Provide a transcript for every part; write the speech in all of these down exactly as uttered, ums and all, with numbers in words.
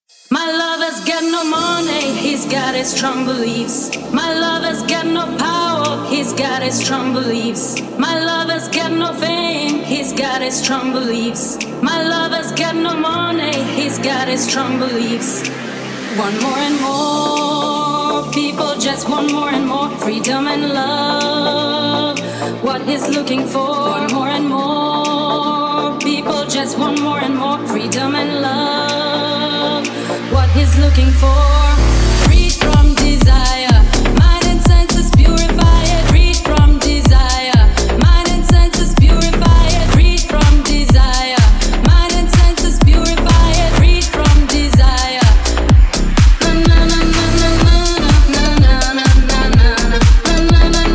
My lover's got no money, he's got his strong beliefs. My lover's got no power, he's got his strong beliefs. My lover's got no fame, he's got his strong beliefs. My lover's got no money, he's got his strong beliefs. Want more and more, people just want more and more freedom and love. What he's looking for, want more and more, people just want more and more freedom and love. What he's looking for, freed from desire, mind and senses purify it. Freed from desire, mind and senses purify it. Freed from desire, mind and senses purify it. Freed from desire. Na na na na na na na na na na na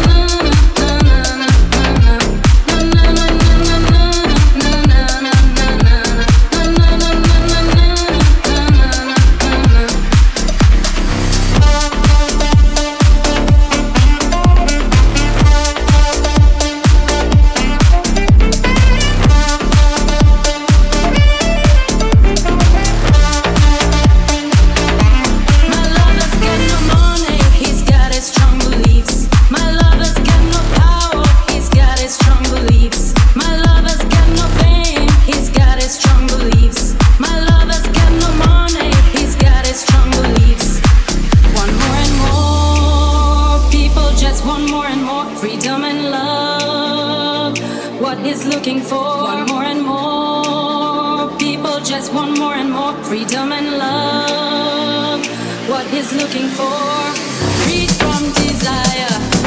freedom and love. What he's looking for, want more and more. People just want more and more freedom and love. What he's looking for, freed from desire.